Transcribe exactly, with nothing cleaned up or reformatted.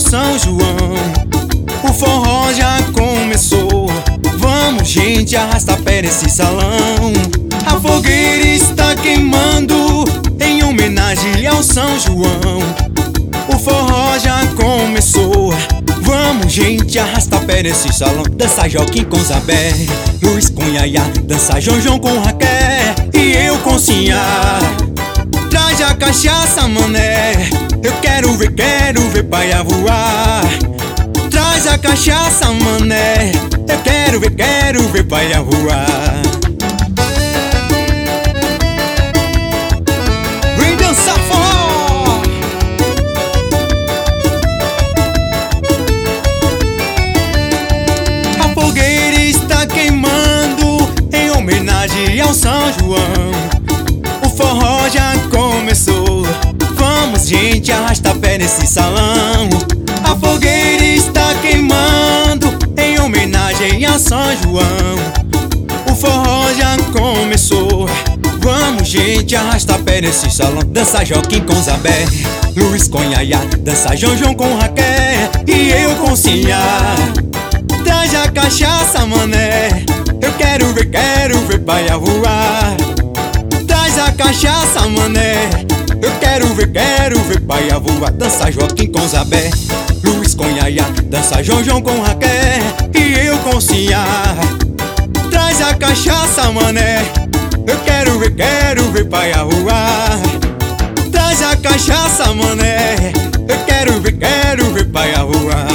São João. O forró já começou. Vamos, gente, arrasta pé nesse salão. A fogueira está queimando em homenagem ao São João. O forró já começou. Vamos, gente, arrasta pé nesse salão. Dança Joaquim com Zabé, Luiz com Yaya, dança João João com Raquel e eu com Sinhá. Traz a cachaça, mané, eu quero ver, quero ver paia voar. Traz a cachaça, mané, eu quero ver, quero ver paia voar. Vem dançar forró! A fogueira está queimando em homenagem ao São João. O forró já começou. Vamos, gente, arrasta pé nesse salão. A fogueira está queimando em homenagem a São João. O forró já começou. Vamos, gente, arrasta pé nesse salão. Dança Joaquim com Zabé, Luiz com Yaya, dança João João com Raquel e eu com Sinhá. Traz a cachaça, mané, eu quero ver, quero ver paia voar. Traz a cachaça, mané, eu quero ver, quero ver paia voar. Dança Joaquim com Zabé, Luiz com Yaya, dança João João com Raquel e eu com Sinhá. Traz a cachaça, mané, eu quero ver, quero ver paia voar. Traz a cachaça, mané, eu quero ver, quero ver paia voar.